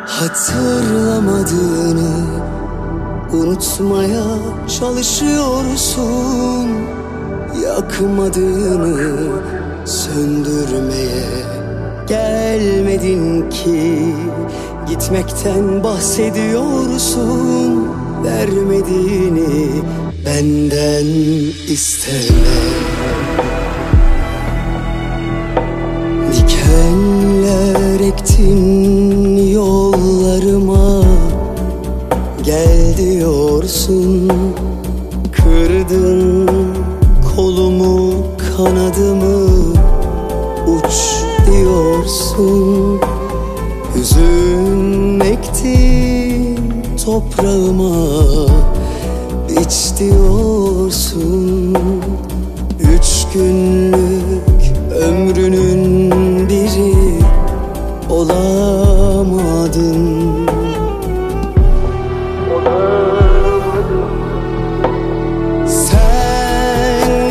Hatırlamadığını unutmaya çalışıyorsun. Yakmadığını söndürmeye gelmedin ki. Gitmekten bahsediyorsun. Vermediğini benden isteme. Dikenler ektin yollarıma, gel diyorsun. Kırdın kolumu kanadımı, uç diyorsun. Hüzün ektin toprağıma, biç diyorsun. 3 günlük ömrünün biri olamadın. Sen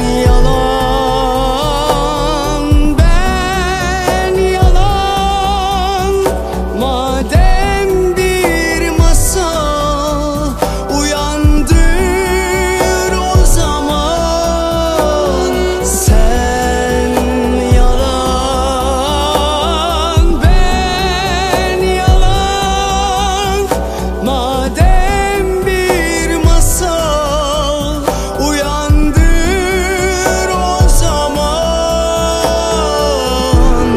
yalan, ben yalan. Madem bir masal, uyandır o zaman. Sen yalan, ben yalan. Madem bir masal, uyandır o zaman.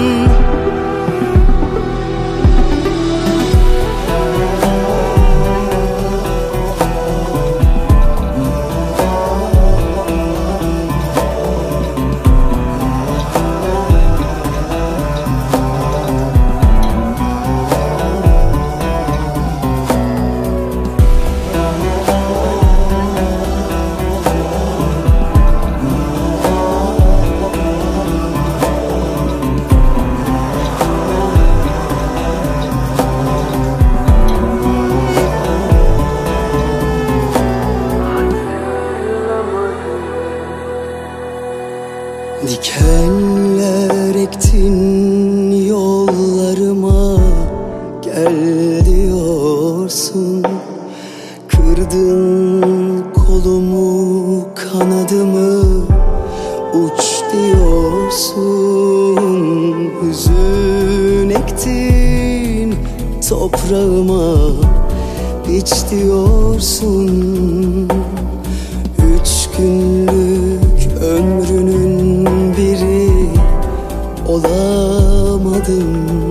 Dikenler ektin yollarıma, gel diyorsun. Kırdın kolumu kanadımı, uç diyorsun. Hüzün ektin toprağıma, biç diyorsun. 3 günlük ömrünün biri olamadım.